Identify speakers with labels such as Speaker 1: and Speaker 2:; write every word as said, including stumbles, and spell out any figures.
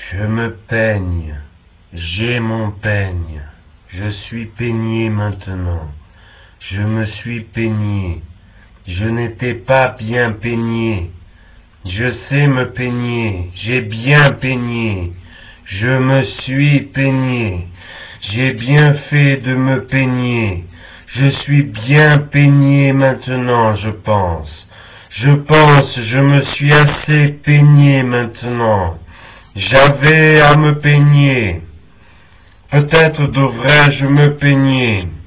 Speaker 1: Je me peigne, j'ai mon peigne, je suis peigné maintenant, je me suis peigné, je n'étais pas bien peigné, je sais me peigner, j'ai bien peigné, je me suis peigné, j'ai bien fait de me peigner, je suis bien peigné maintenant, je pense, je pense, je me suis assez peigné maintenant. J'avais à me peigner. Peut-être devrais-je me peigner.